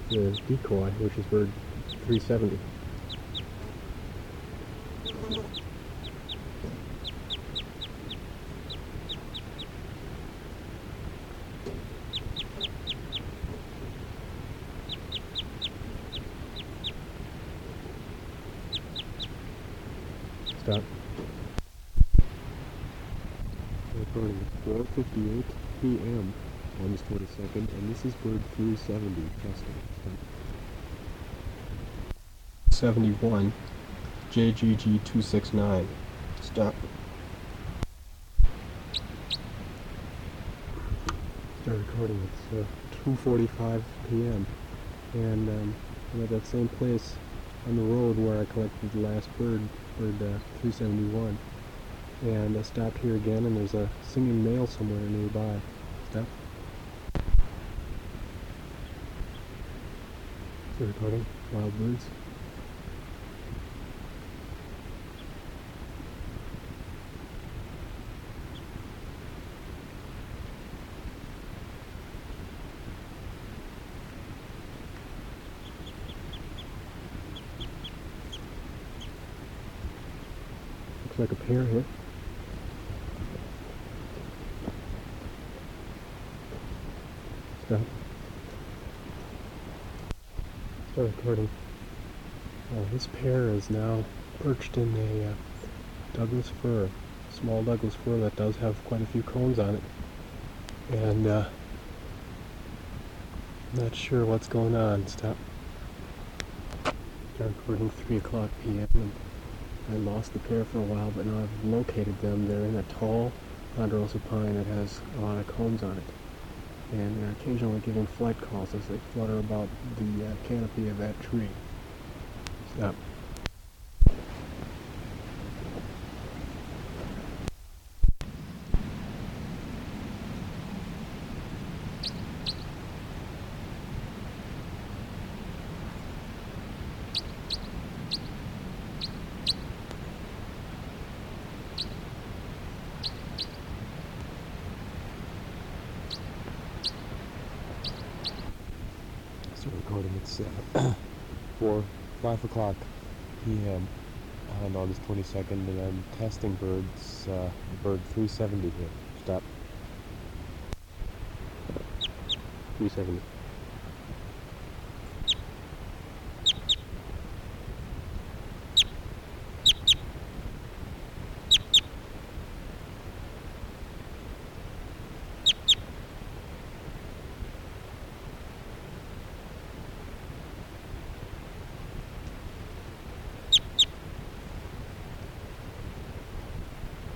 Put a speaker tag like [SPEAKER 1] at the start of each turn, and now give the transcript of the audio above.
[SPEAKER 1] the decoy, which is bird 370. Stop. Recording at 4:58 p.m. August 22nd, and this is bird 370 testing. Stop. 71 JGG 269. Stop. Start recording. It's 2:45 p.m. and I'm at that same place on the road where I collected the last bird 371, and I stopped here again, and there's a singing male somewhere nearby. Stop. Still recording. Wild birds. Looks like a pair here. Stop. Start recording. This pair is now perched in a Douglas fir, small Douglas fir that does have quite a few cones on it, and not sure what's going on. Stop. Start recording 3 o'clock p.m. I lost the pair for a while, but now I've located them. They're in a tall ponderosa pine that has a lot of cones on it, and they're occasionally giving flight calls as they flutter about the canopy of that tree. Stop. Start recording. It's 5 o'clock p.m. on August 22nd, and I'm testing birds, bird 370 here. Stop. 370.